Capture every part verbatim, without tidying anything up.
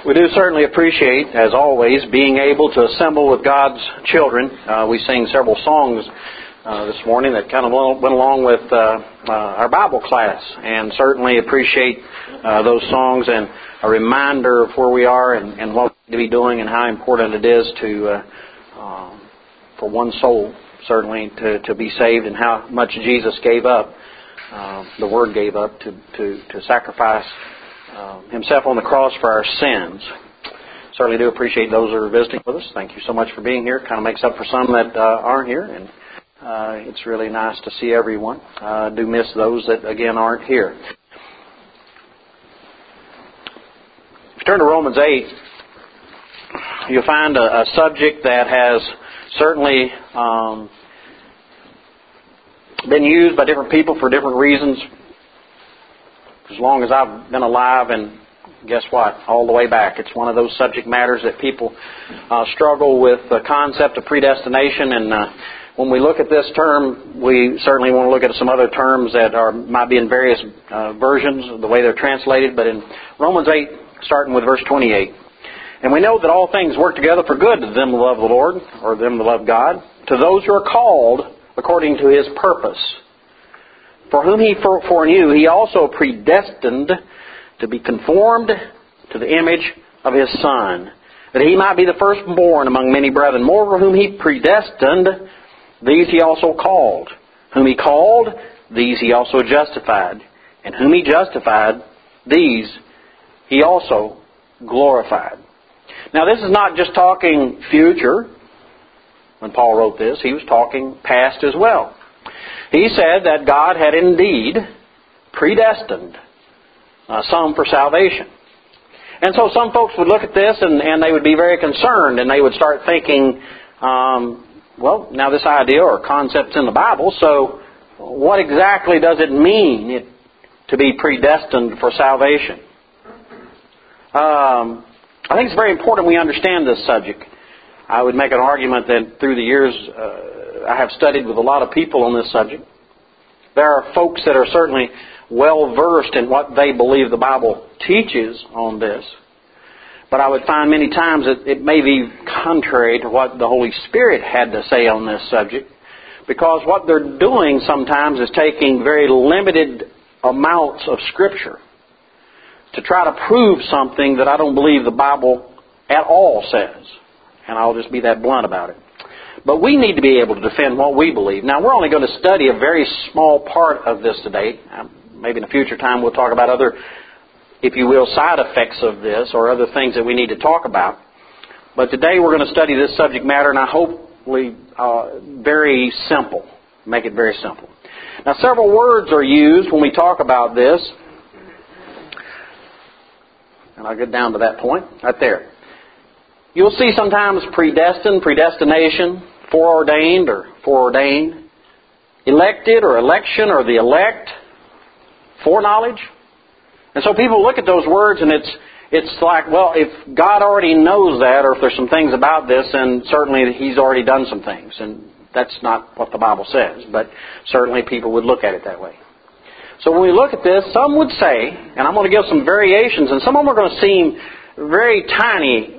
We do certainly appreciate, as always, being able to assemble with God's children. Uh, we sang several songs uh, this morning that kind of went along with uh, uh, our Bible class, and certainly appreciate uh, those songs and a reminder of where we are and, and what we need to be doing and how important it is to uh, uh, for one soul, certainly, to, to be saved, and how much Jesus gave up, uh, the Word gave up to, to, to sacrifice Uh, himself on the cross for our sins. Certainly do appreciate those who are visiting with us. Thank you so much for being here. Kind of makes up for some that uh, aren't here, and uh, it's really nice to see everyone. I uh, do miss those that, again, aren't here. If you turn to Romans eight, you'll find a, a subject that has certainly um, been used by different people for different reasons. As long as I've been alive, and guess what? All the way back. It's one of those subject matters that people uh, struggle with the concept of predestination. And uh, when we look at this term, we certainly want to look at some other terms that are might be in various uh, versions of the way they're translated. But in Romans eight, starting with verse twenty-eight, and we know that all things work together for good to them that love the Lord, or them that love God, to those who are called according to His purpose. For whom He foreknew, He also predestined to be conformed to the image of His Son, that He might be the firstborn among many brethren. Moreover, whom He predestined, these He also called. Whom He called, these He also justified. And whom He justified, these He also glorified. Now, this is not just talking future. When Paul wrote this, he was talking past as well. He said that God had indeed predestined uh, some for salvation. And so some folks would look at this and, and they would be very concerned, and they would start thinking, um, well, now this idea or concept's in the Bible, so what exactly does it mean it, to be predestined for salvation? Um, I think it's very important we understand this subject. I would make an argument that through the years uh, I have studied with a lot of people on this subject. There are folks that are certainly well versed in what they believe the Bible teaches on this. But I would find many times that it may be contrary to what the Holy Spirit had to say on this subject. Because what they're doing sometimes is taking very limited amounts of Scripture to try to prove something that I don't believe the Bible at all says. And I'll just be that blunt about it. But we need to be able to defend what we believe. Now, we're only going to study a very small part of this today. Maybe in a future time we'll talk about other, if you will, side effects of this or other things that we need to talk about. But today we're going to study this subject matter, and I hopefully uh, very simple. Make it very simple. Now, several words are used when we talk about this. And I'll get down to that point right there. You'll see sometimes predestined, predestination, foreordained or foreordained, elected or election or the elect, foreknowledge. And so people look at those words and it's it's like, well, if God already knows that, or if there's some things about this, then certainly He's already done some things. And that's not what the Bible says, but certainly people would look at it that way. So when we look at this, some would say, and I'm going to give some variations, and some of them are going to seem very tiny,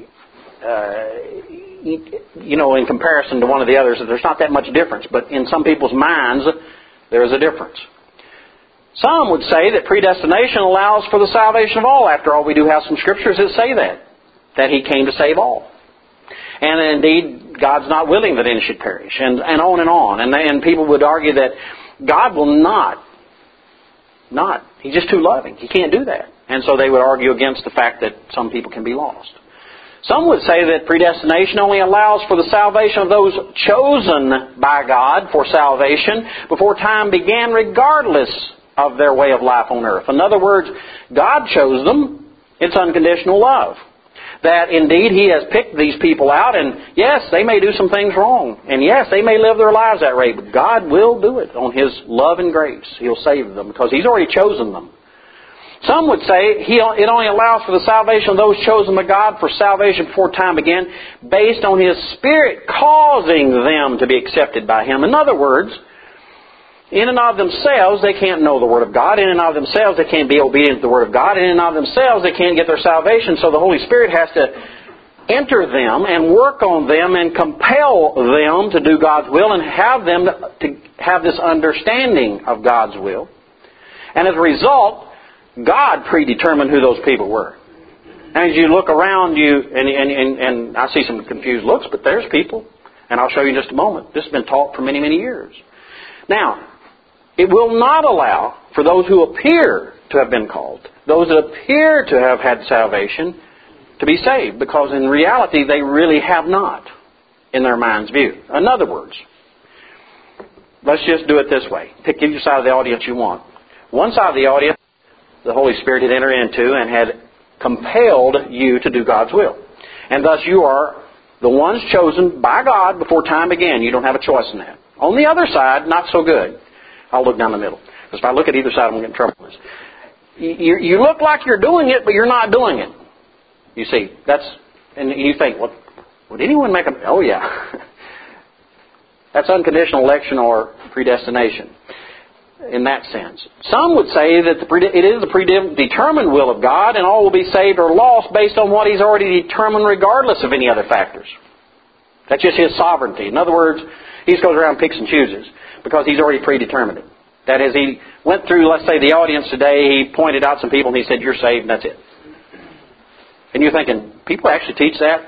Uh, you know, in comparison to one of the others, there's not that much difference. But in some people's minds, there is a difference. Some would say that predestination allows for the salvation of all. After all, we do have some scriptures that say that, that He came to save all. And indeed, God's not willing that any should perish, and, and on and on. And, and people would argue that God will not, not, He's just too loving. He can't do that. And so they would argue against the fact that some people can be lost. Some would say that predestination only allows for the salvation of those chosen by God for salvation before time began, regardless of their way of life on earth. In other words, God chose them. It's unconditional love. That indeed He has picked these people out, and yes, they may do some things wrong. And yes, they may live their lives that way, but God will do it on His love and grace. He'll save them because He's already chosen them. Some would say he, it only allows for the salvation of those chosen by God for salvation before time began, based on His Spirit causing them to be accepted by Him. In other words, In and of themselves, they can't know the Word of God. In and of themselves, they can't be obedient to the Word of God. In and of themselves, they can't get their salvation. So the Holy Spirit has to enter them and work on them and compel them to do God's will and have them to have this understanding of God's will. And as a result, God predetermined who those people were. And as you look around you, and, and, and, and I see some confused looks, but there's people. And I'll show you in just a moment. This has been taught for many, many years. Now, it will not allow for those who appear to have been called, those that appear to have had salvation, to be saved, because in reality they really have not in their mind's view. In other words, let's just do it this way. Pick either side of the audience you want. One side of the audience, the Holy Spirit had entered into and had compelled you to do God's will. And thus you are the ones chosen by God before time began. You don't have a choice in that. On the other side, not so good. I'll look down the middle. Because if I look at either side, I'm going to get in trouble with this. You, you look like you're doing it, but you're not doing it. You see, that's, and you think, well, would anyone make a, oh yeah. That's unconditional election or predestination in that sense. Some would say that the, it is the predetermined will of God and all will be saved or lost based on what He's already determined regardless of any other factors. That's just His sovereignty. In other words, He just goes around and picks and chooses because He's already predetermined it. That is, He went through, let's say, the audience today, He pointed out some people and He said, you're saved, and that's it. And you're thinking, people actually teach that?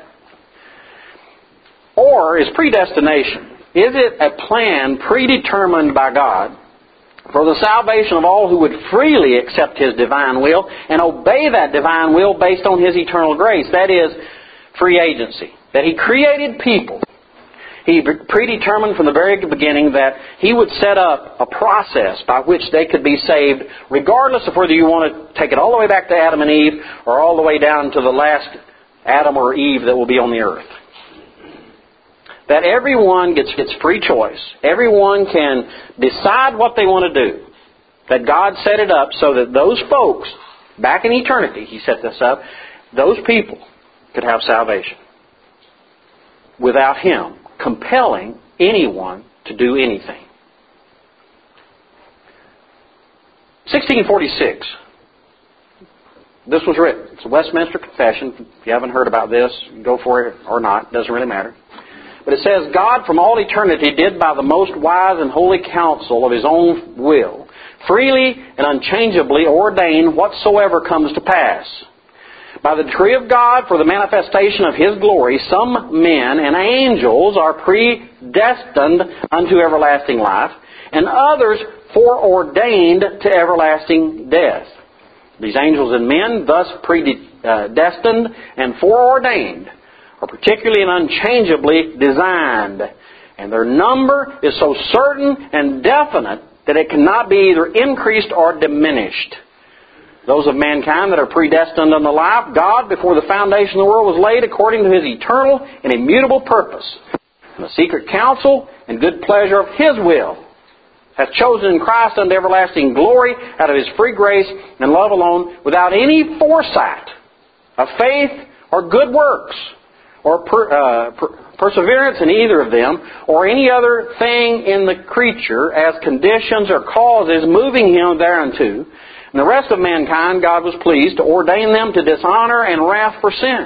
Or is predestination, is it a plan predetermined by God for the salvation of all who would freely accept His divine will and obey that divine will based on His eternal grace? That is, free agency. That He created people. He predetermined from the very beginning that He would set up a process by which they could be saved, regardless of whether you want to take it all the way back to Adam and Eve or all the way down to the last Adam or Eve that will be on the earth. That everyone gets, gets free choice. Everyone can decide what they want to do. That God set it up so that those folks, back in eternity, He set this up, those people could have salvation without Him compelling anyone to do anything. sixteen forty-six. This was written. It's a Westminster Confession. If you haven't heard about this, go for it or not. Doesn't really matter. But it says, God from all eternity did by the most wise and holy counsel of His own will freely and unchangeably ordain whatsoever comes to pass. By the decree of God for the manifestation of His glory, some men and angels are predestined unto everlasting life, and others foreordained to everlasting death. These angels and men, thus predestined and foreordained, are particularly and unchangeably designed. And their number is so certain and definite that it cannot be either increased or diminished. Those of mankind that are predestined unto life, God, before the foundation of the world was laid, according to His eternal and immutable purpose, and the secret counsel and good pleasure of His will, hath chosen in Christ unto everlasting glory out of His free grace and love alone, without any foresight of faith or good works, or per, uh, per, perseverance in either of them, or any other thing in the creature as conditions or causes moving him thereunto. And the rest of mankind, God was pleased to ordain them to dishonor and wrath for sin.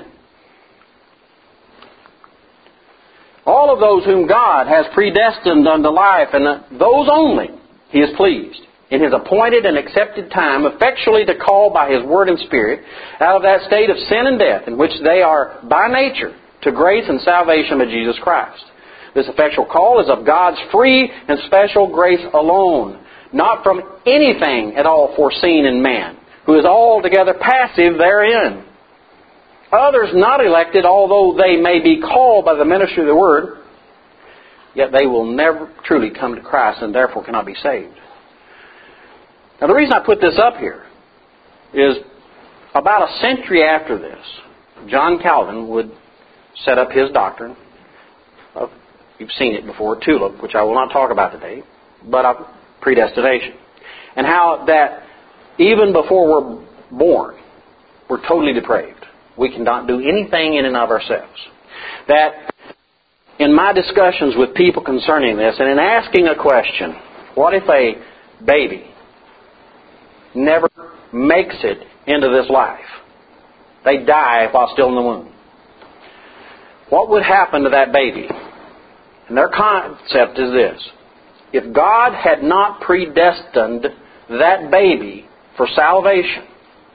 All of those whom God has predestined unto life, and those only He is pleased, in His appointed and accepted time, effectually to call by His word and Spirit out of that state of sin and death in which they are by nature to grace and salvation of Jesus Christ. This effectual call is of God's free and special grace alone, not from anything at all foreseen in man, who is altogether passive therein. Others not elected, although they may be called by the ministry of the Word, yet they will never truly come to Christ and therefore cannot be saved. Now the reason I put this up here is about a century after this, John Calvin would set up his doctrine of, you've seen it before, tulip, which I will not talk about today, but of predestination. And how that even before we're born, we're totally depraved. We cannot do anything in and of ourselves. That in my discussions with people concerning this, and in asking a question, What if a baby never makes it into this life? They die while still in the womb. What would happen to that baby? And their concept is this. If God had not predestined that baby for salvation,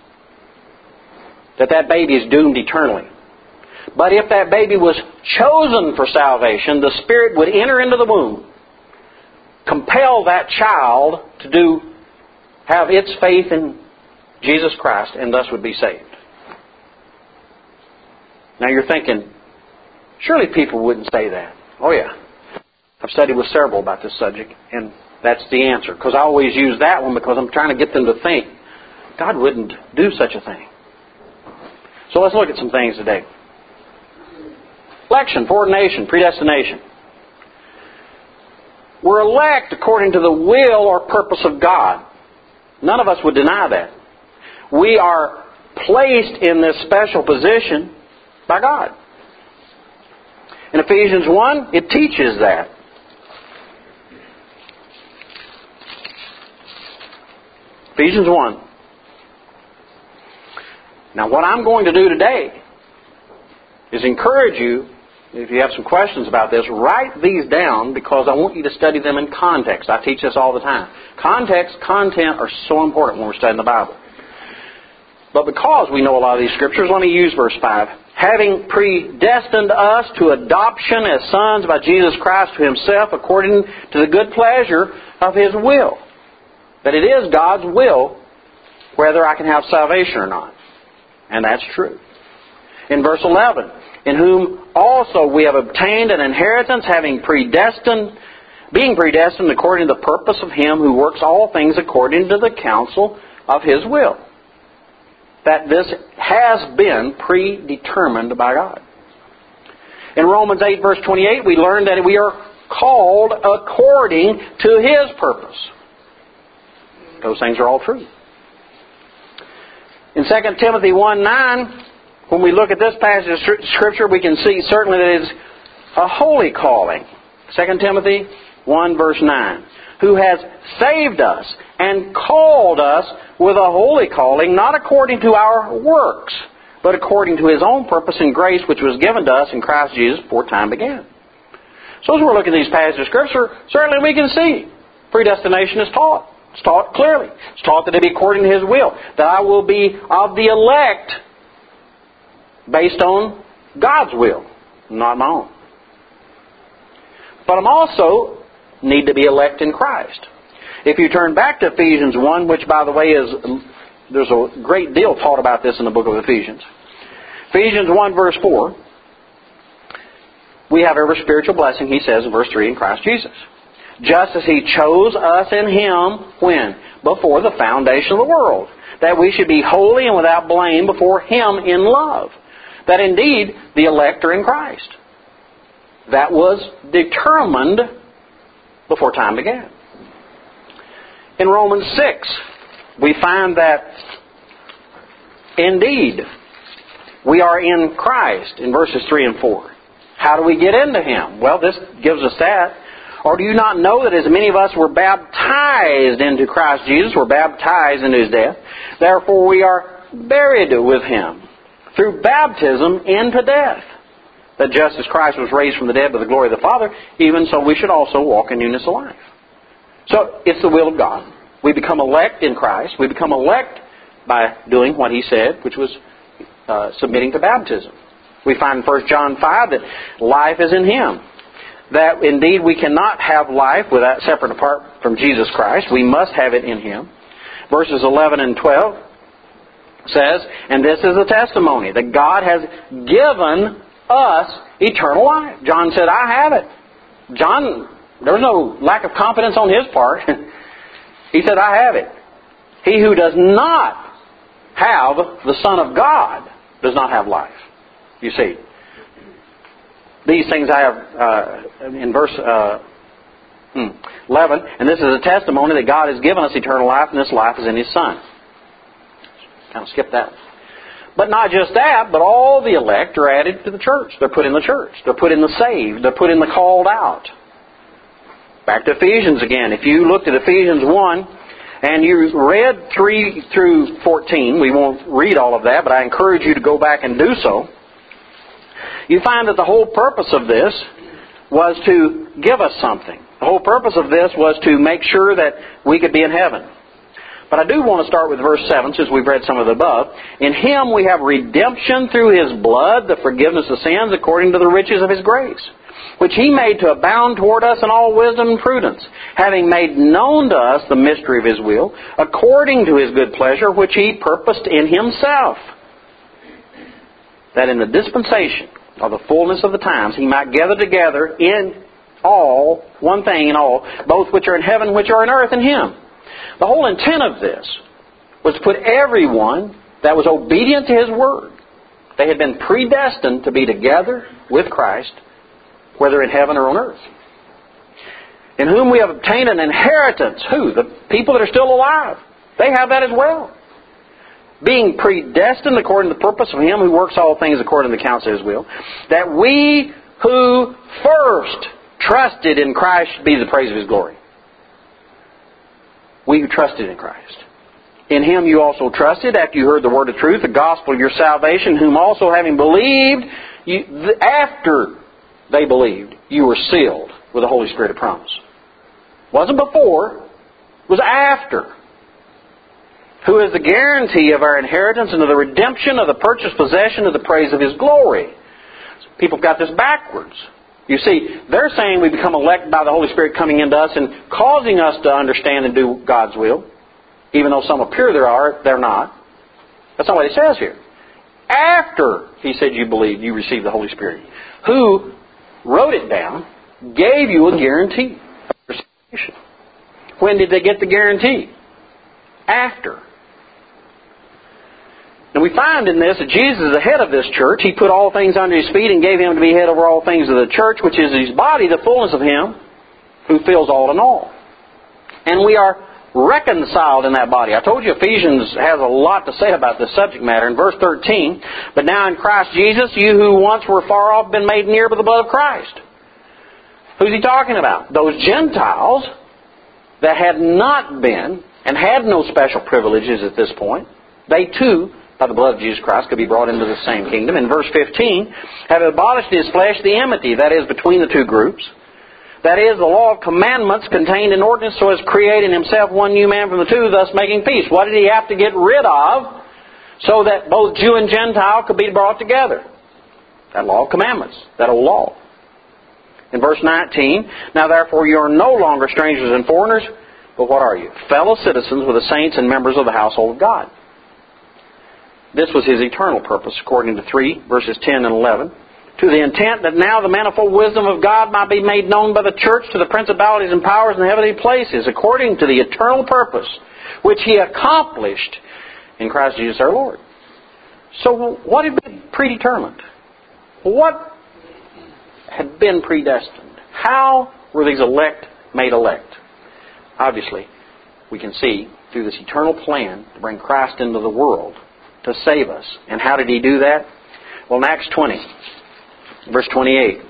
that that baby is doomed eternally. But if that baby was chosen for salvation, the Spirit would enter into the womb, compel that child to do, have its faith in Jesus Christ, and thus would be saved. Now you're thinking, surely people wouldn't say that. Oh yeah. I've studied with several about this subject, and that's the answer. Because I always use that one because I'm trying to get them to think God wouldn't do such a thing. So let's look at some things today. Election, foreordination, predestination. We're elect according to the will or purpose of God. None of us would deny that. We are placed in this special position by God. In Ephesians one, it teaches that. Ephesians one. Now what I'm going to do today is encourage you, if you have some questions about this, write these down because I want you to study them in context. I teach this all the time. Context, content are so important when we're studying the Bible. But because we know a lot of these scriptures, let me use verse five. Having predestined us to adoption as sons by Jesus Christ to Himself according to the good pleasure of His will. That it is God's will whether I can have salvation or not. And that's true. In verse eleven, in whom also we have obtained an inheritance, having predestined, being predestined according to the purpose of Him who works all things according to the counsel of His will. That this has been predetermined by God. In Romans eight verse twenty-eight, we learn that we are called according to His purpose. Those things are all true. In Second Timothy one nine, when we look at this passage of Scripture, we can see certainly that it is a holy calling. Second Timothy one verse nine. Who has saved us and called us with a holy calling, not according to our works, but according to His own purpose and grace, which was given to us in Christ Jesus before time began. So as we're looking at these passages of Scripture, certainly we can see predestination is taught. It's taught clearly. It's taught that it be according to His will. That I will be of the elect based on God's will, not my own. But I'm also need to be elect in Christ. If you turn back to Ephesians one, which by the way is, there's a great deal taught about this in the book of Ephesians. Ephesians one verse four, we have every spiritual blessing, he says in verse three, in Christ Jesus. Just as He chose us in Him, when? Before the foundation of the world. That we should be holy and without blame before Him in love. That indeed the elect are in Christ. That was determined before time began. In Romans six, we find that indeed we are in Christ in verses three and four. How do we get into Him? Well, this gives us that. Or do you not know that as many of us were baptized into Christ Jesus, were baptized into His death, therefore we are buried with Him through baptism into death. That just as Christ was raised from the dead by the glory of the Father, even so we should also walk in newness of life. So it's the will of God. We become elect in Christ. We become elect by doing what He said, which was uh, submitting to baptism. We find in First John five that life is in Him. That indeed we cannot have life without separate apart from Jesus Christ. We must have it in Him. Verses eleven and twelve says, and this is a testimony that God has given us eternal life. John said, I have it. John, there was no lack of confidence on his part. He said, I have it. He who does not have the Son of God does not have life. You see. These things I have uh, in verse uh, eleven, and this is a testimony that God has given us eternal life, and this life is in His Son. Kind of skip that. But not just that, but all the elect are added to the church. They're put in the church. They're put in the saved. They're put in the called out. Back to Ephesians again. If you looked at Ephesians one and you read three through fourteen, we won't read all of that, but I encourage you to go back and do so. You find that the whole purpose of this was to give us something. The whole purpose of this was to make sure that we could be in heaven. But I do want to start with verse seven, since we've read some of the above. In Him we have redemption through His blood, the forgiveness of sins, according to the riches of His grace, which He made to abound toward us in all wisdom and prudence, having made known to us the mystery of His will, according to His good pleasure, which He purposed in Himself, that in the dispensation of the fullness of the times He might gather together in all, one thing in all, both which are in heaven, which are in earth, in Him. The whole intent of this was to put everyone that was obedient to His Word. They had been predestined to be together with Christ, whether in heaven or on earth. In whom we have obtained an inheritance. Who? The people that are still alive. They have that as well. Being predestined according to the purpose of Him who works all things according to the counsel of His will, that we who first trusted in Christ should be the praise of His glory. We who trusted in Christ. In Him you also trusted, after you heard the word of truth, the gospel of your salvation, whom also having believed, you, after they believed, you were sealed with the Holy Spirit of promise. Wasn't before, it was after. Who is the guarantee of our inheritance and of the redemption of the purchased possession of the praise of His glory. People have got this backwards. You see, they're saying we become elected by the Holy Spirit coming into us and causing us to understand and do God's will. Even though some appear there are, they're not. That's not what He says here. After He said you believed, you received the Holy Spirit. Who wrote it down, gave you a guarantee of your salvation. When did they get the guarantee? After. And we find in this that Jesus is the head of this church. He put all things under His feet and gave Him to be head over all things of the church, which is His body, the fullness of Him who fills all in all. And we are reconciled in that body. I told you Ephesians has a lot to say about this subject matter. In verse thirteen, but now in Christ Jesus, you who once were far off have been made near by the blood of Christ. Who's He talking about? Those Gentiles that had not been and had no special privileges at this point. They too, by the blood of Jesus Christ, could be brought into the same kingdom. In verse fifteen, have abolished His flesh the enmity, that is, between the two groups. That is, the law of commandments contained in ordinance, so as creating Himself one new man from the two, thus making peace. What did He have to get rid of so that both Jew and Gentile could be brought together? That law of commandments, that old law. In verse nineteen, now therefore you are no longer strangers and foreigners, but what are you? Fellow citizens with the saints and members of the household of God. This was His eternal purpose, according to three, verses ten and eleven. To the intent that now the manifold wisdom of God might be made known by the church to the principalities and powers in the heavenly places, according to the eternal purpose which He accomplished in Christ Jesus our Lord. So what had been predetermined? What had been predestined? How were these elect made elect? Obviously, we can see through this eternal plan to bring Christ into the world to save us. And how did He do that? Well, in Acts twenty, verse twenty-eight.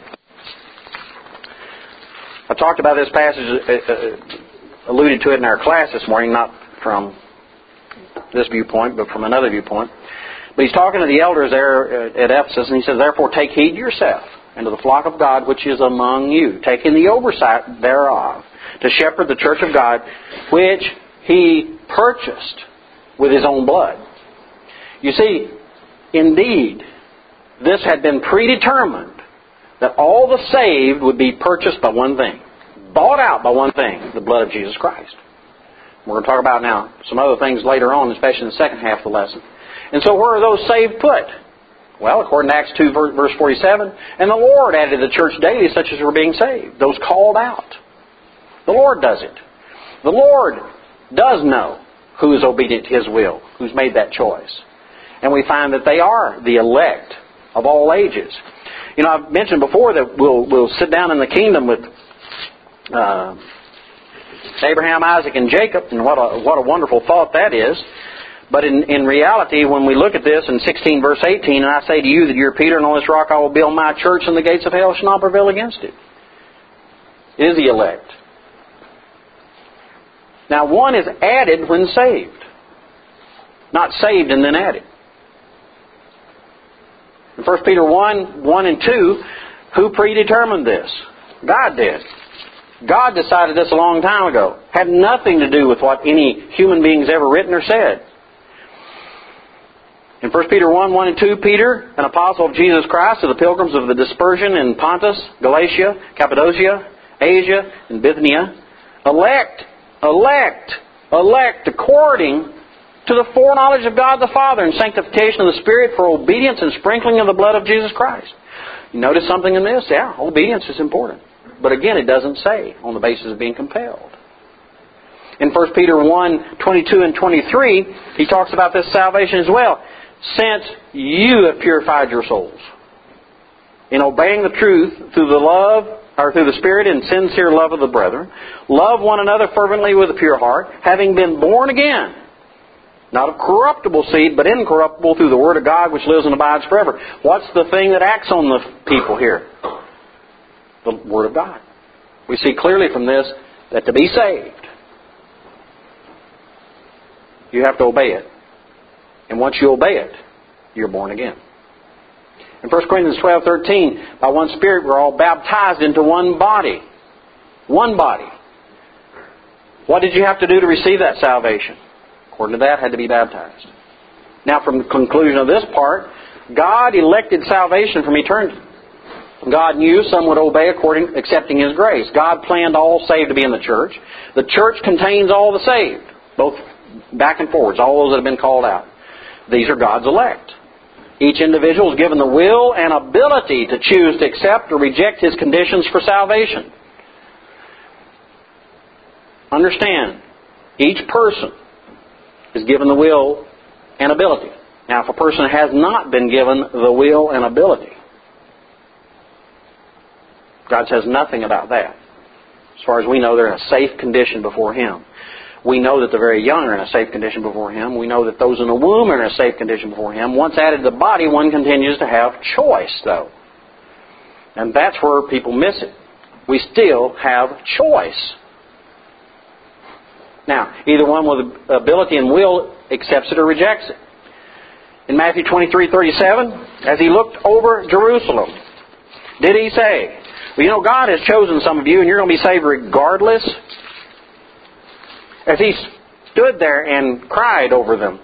I talked about this passage, uh, uh, alluded to it in our class this morning, not from this viewpoint, but from another viewpoint. But he's talking to the elders there at Ephesus, and he says, therefore take heed to yourself and to the flock of God which is among you, taking the oversight thereof, to shepherd the church of God, which He purchased with His own blood. You see, indeed, this had been predetermined that all the saved would be purchased by one thing, bought out by one thing, the blood of Jesus Christ. We're going to talk about now some other things later on, especially in the second half of the lesson. And so where are those saved put? Well, according to Acts two, verse forty-seven, and the Lord added to the church daily such as were being saved, those called out. The Lord does it. The Lord does know who is obedient to His will, who's made that choice. And we find that they are the elect of all ages. You know, I've mentioned before that we'll we'll sit down in the kingdom with uh, Abraham, Isaac, and Jacob, and what a what a wonderful thought that is. But in, in reality, when we look at this in sixteen verse eighteen, and I say to you that you're Peter, and on this rock I will build my church, and the gates of hell shall not prevail against it. It is the elect. Now, one is added when saved, not saved and then added. In First Peter one, one and two, who predetermined this? God did. God decided this a long time ago. Had nothing to do with what any human being's ever written or said. In First Peter one, one and two, Peter, an apostle of Jesus Christ, to the pilgrims of the dispersion in Pontus, Galatia, Cappadocia, Asia, and Bithynia, elect, elect, elect according to the foreknowledge of God the Father and sanctification of the Spirit for obedience and sprinkling of the blood of Jesus Christ. You notice something in this? Yeah, obedience is important. But again, it doesn't say on the basis of being compelled. In First Peter one, twenty-two and twenty-three, he talks about this salvation as well. Since you have purified your souls in obeying the truth through the love, or through the Spirit and sincere love of the brethren, love one another fervently with a pure heart, having been born again, not of corruptible seed, but incorruptible through the Word of God which lives and abides forever. What's the thing that acts on the people here? The Word of God. We see clearly from this that to be saved, you have to obey it. And once you obey it, you're born again. In First Corinthians twelve, thirteen, by one Spirit we're all baptized into one body. One body. What did you have to do to receive that salvation? According to that, had to be baptized. Now, from the conclusion of this part, God elected salvation from eternity. God knew some would obey according, accepting His grace. God planned all saved to be in the church. The church contains all the saved, both back and forwards, all those that have been called out. These are God's elect. Each individual is given the will and ability to choose to accept or reject his conditions for salvation. Understand, each person is given the will and ability. Now, if a person has not been given the will and ability, God says nothing about that. As far as we know, they're in a safe condition before Him. We know that the very young are in a safe condition before Him. We know that those in the womb are in a safe condition before Him. Once added to the body, one continues to have choice, though. And that's where people miss it. We still have choice. Now, either one with ability and will accepts it or rejects it. In Matthew twenty-three, thirty-seven, as He looked over Jerusalem, did He say, well, you know, God has chosen some of you and you're going to be saved regardless? As He stood there and cried over them,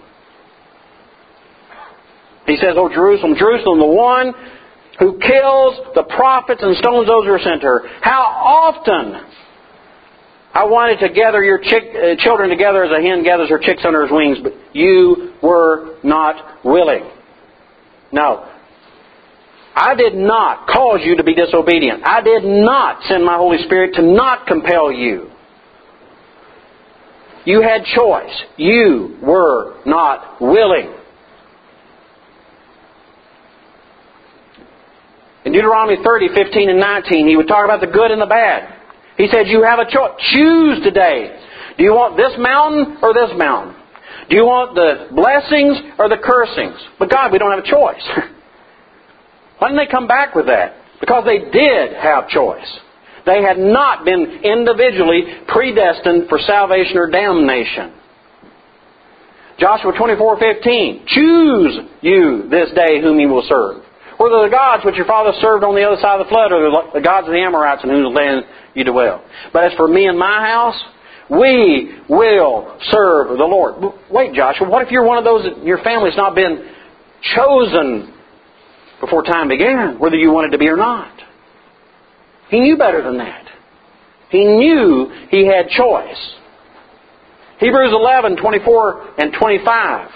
He says, oh, Jerusalem, Jerusalem, the one who kills the prophets and stones those who are sent to her. How often I wanted to gather your chick, uh, children together as a hen gathers her chicks under his wings, but you were not willing. No. I did not cause you to be disobedient. I did not send my Holy Spirit to not compel you. You had choice. You were not willing. In Deuteronomy thirty, fifteen and nineteen, He would talk about the good and the bad. He said, you have a choice. Choose today. Do you want this mountain or this mountain? Do you want the blessings or the cursings? But God, we don't have a choice. Why didn't they come back with that? Because they did have choice. They had not been individually predestined for salvation or damnation. Joshua twenty-four, fifteen. Choose you this day whom you will serve. Whether the gods which your fathers served on the other side of the flood or the gods of the Amorites in whose land you dwell. But as for me and my house, we will serve the Lord. Wait, Joshua, what if you're one of those that your family's not been chosen before time began, whether you wanted to be or not? He knew better than that. He knew he had choice. Hebrews eleven, twenty-four and twenty-five.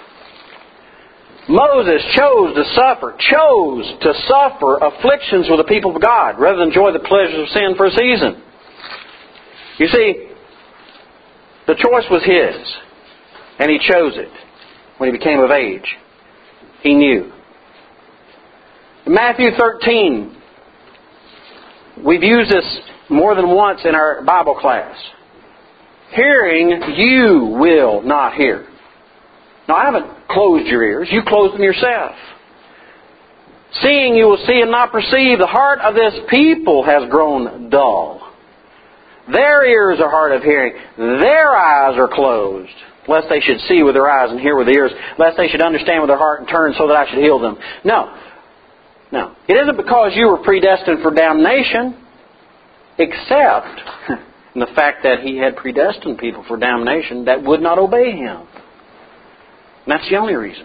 Moses chose to suffer, chose to suffer afflictions with the people of God rather than enjoy the pleasures of sin for a season. You see, the choice was his, and he chose it when he became of age. He knew. In Matthew thirteen, we've used this more than once in our Bible class. Hearing, you will not hear. Now, I haven't closed your ears. You closed them yourself. Seeing, you will see and not perceive. The heart of this people has grown dull. Their ears are hard of hearing. Their eyes are closed, lest they should see with their eyes and hear with their ears, lest they should understand with their heart and turn so that I should heal them. No. No. It isn't because you were predestined for damnation, except in the fact that He had predestined people for damnation that would not obey Him. And that's the only reason.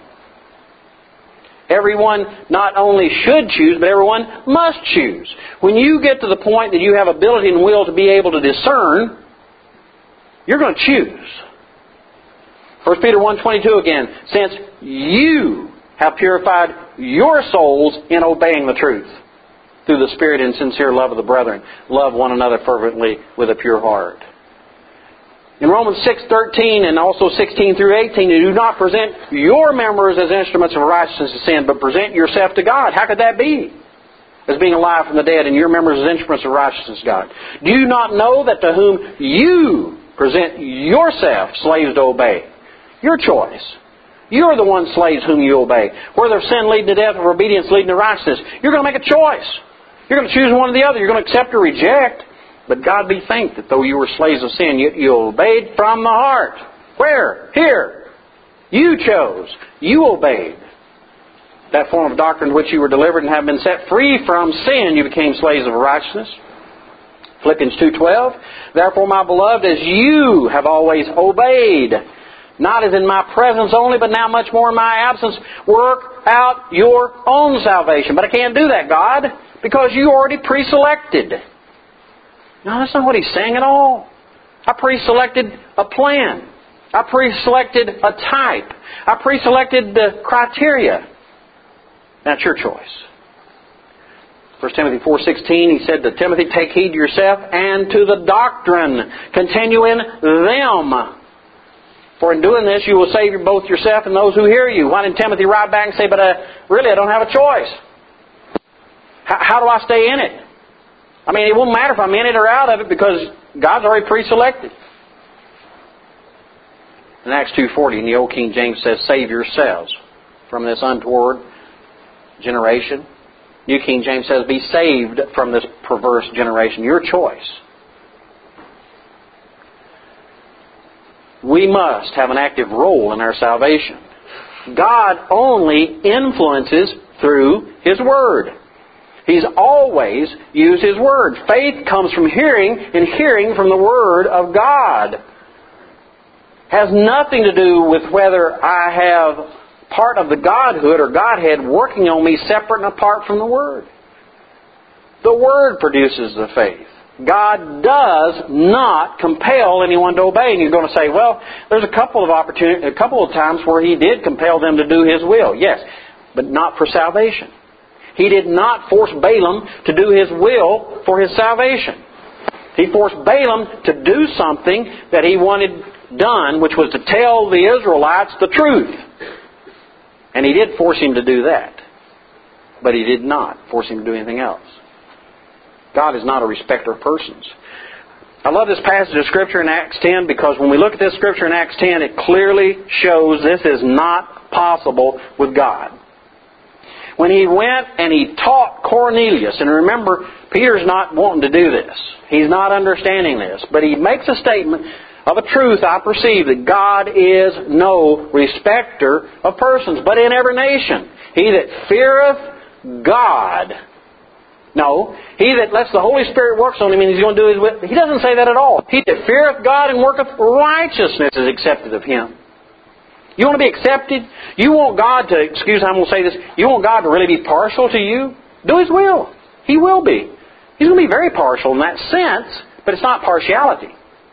Everyone not only should choose, but everyone must choose. When you get to the point that you have ability and will to be able to discern, you're going to choose. First Peter one twenty-two again, since you have purified your souls in obeying the truth through the Spirit and sincere love of the brethren. Love one another fervently with a pure heart. In Romans six thirteen and also sixteen through eighteen, you do not present your members as instruments of righteousness to sin, but present yourself to God. How could that be? As being alive from the dead, and your members as instruments of righteousness to God. Do you not know that to whom you present yourself slaves to obey? Your choice. You're the one slaves whom you obey. Whether sin leading to death or obedience leading to righteousness, you're going to make a choice. You're going to choose one or the other. You're going to accept or reject. But God be thanked that though you were slaves of sin, yet you obeyed from the heart. Where? Here. You chose. You obeyed. That form of doctrine which you were delivered and have been set free from sin, you became slaves of righteousness. Philippians two twelve, therefore, my beloved, as you have always obeyed, not as in my presence only, but now much more in my absence, work out your own salvation. But I can't do that, God, because you already pre-selected. No, that's not what He's saying at all. I pre-selected a plan. I pre-selected a type. I pre-selected the criteria. That's your choice. First Timothy four sixteen, he said to Timothy, take heed to yourself and to the doctrine. Continue in them. For in doing this, you will save both yourself and those who hear you. Why didn't Timothy write back and say, but uh, really, I don't have a choice? How, how do I stay in it? I mean, it won't matter if I'm in it or out of it because God's already pre-selected. In Acts two forty, in the Old King James says, save yourselves from this untoward generation. New King James says, be saved from this perverse generation. Your choice. We must have an active role in our salvation. God only influences through His Word. He's always used His Word. Faith comes from hearing, and hearing from the Word of God. Has nothing to do with whether I have part of the Godhood or Godhead working on me separate and apart from the Word. The Word produces the faith. God does not compel anyone to obey. And you're going to say, well, there's a couple of opportunities, a couple of times where He did compel them to do His will. Yes, but not for salvation. He did not force Balaam to do his will for his salvation. He forced Balaam to do something that he wanted done, which was to tell the Israelites the truth. And He did force him to do that. But He did not force him to do anything else. God is not a respecter of persons. I love this passage of Scripture in Acts ten because when we look at this Scripture in Acts ten, it clearly shows this is not possible with God. When He went and He taught Cornelius, and remember, Peter's not wanting to do this. He's not understanding this. But he makes a statement of a truth I perceive, that God is no respecter of persons, but in every nation. He that feareth God. No, he that lets the Holy Spirit work on him and He's going to do His will. He doesn't say that at all. He that feareth God and worketh righteousness is accepted of Him. You want to be accepted? You want God to, excuse me, I'm going to say this, you want God to really be partial to you? Do His will. He will be. He's going to be very partial in that sense, but it's not partiality.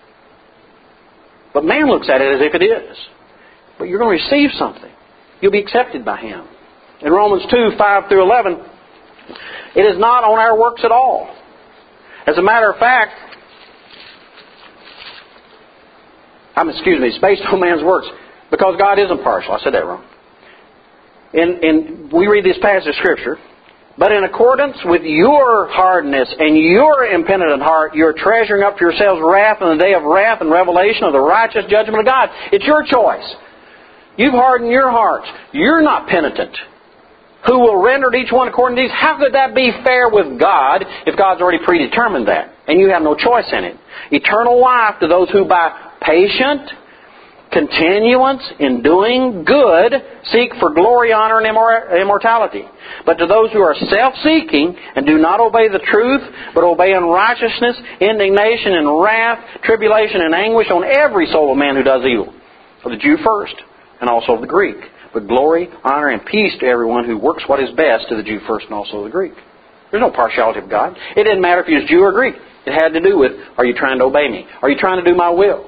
But man looks at it as if it is. But you're going to receive something. You'll be accepted by Him. In Romans two, five through eleven, it is not on our works at all. As a matter of fact, I'm, excuse me, it's based on man's works. Because God isn't partial. I said that wrong. In, in, we read this passage of Scripture. But in accordance with your hardness and your impenitent heart, you're treasuring up for yourselves wrath in the day of wrath and revelation of the righteous judgment of God. It's your choice. You've hardened your hearts. You're not penitent. who will render to each one according to these. How could that be fair with God if God's already predetermined that and you have no choice in it? Eternal life to those who by patient continuance in doing good seek for glory, honor, and immor- immortality. But to those who are self-seeking and do not obey the truth, but obey unrighteousness, indignation and wrath, tribulation and anguish on every soul of man who does evil. Of the Jew first, and also of the Greek. But glory, honor, and peace to everyone who works what is best, to the Jew first and also the Greek. There's no partiality of God. It didn't matter if he was Jew or Greek. It had to do with, are you trying to obey me? Are you trying to do my will?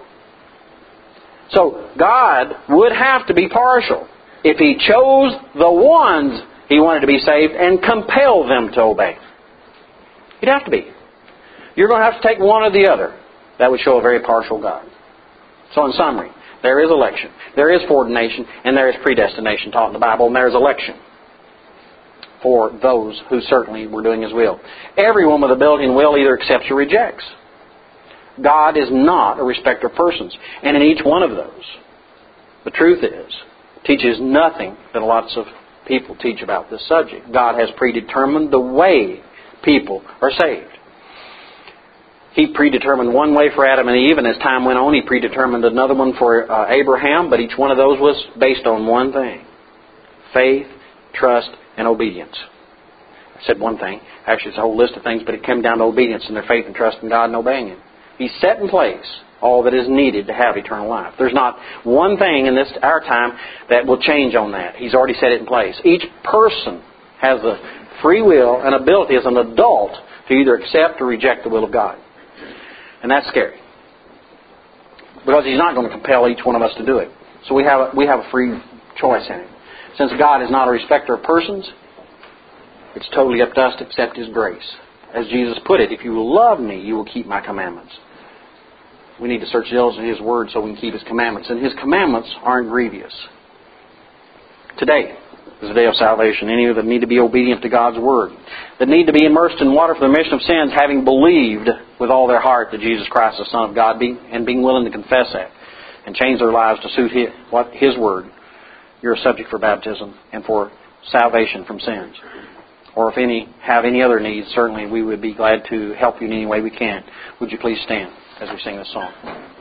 So God would have to be partial if He chose the ones He wanted to be saved and compel them to obey. He'd have to be. You're going to have to take one or the other. That would show a very partial God. So in summary, there is election, there is foreordination, and there is predestination taught in the Bible, and there is election for those who certainly were doing His will. Everyone with ability and will either accepts or rejects. God is not a respecter of persons. And in each one of those, the truth is, teaches nothing that lots of people teach about this subject. God has predetermined the way people are saved. He predetermined one way for Adam and Eve, and as time went on, He predetermined another one for uh, Abraham, but each one of those was based on one thing: faith, trust, and obedience. I said one thing. Actually, it's a whole list of things, but it came down to obedience and their faith and trust in God and obeying Him. He set in place all that is needed to have eternal life. There's not one thing in this our time that will change on that. He's already set it in place. Each person has the free will and ability as an adult to either accept or reject the will of God. And that's scary. Because He's not going to compel each one of us to do it. So we have a, we have a free choice in it. Since God is not a respecter of persons, it's totally up to us to accept His grace. As Jesus put it, if you will love me, you will keep my commandments. We need to search diligently His Word so we can keep His commandments. And His commandments aren't grievous. Today is the day of salvation. Any that need to be obedient to God's Word, that need to be immersed in water for the remission of sins, having believed with all their heart that Jesus Christ is the Son of God, and being willing to confess that and change their lives to suit His, what, His Word, you're a subject for baptism and for salvation from sins. Or if any have any other needs, certainly we would be glad to help you in any way we can. Would you please stand as we sing this song?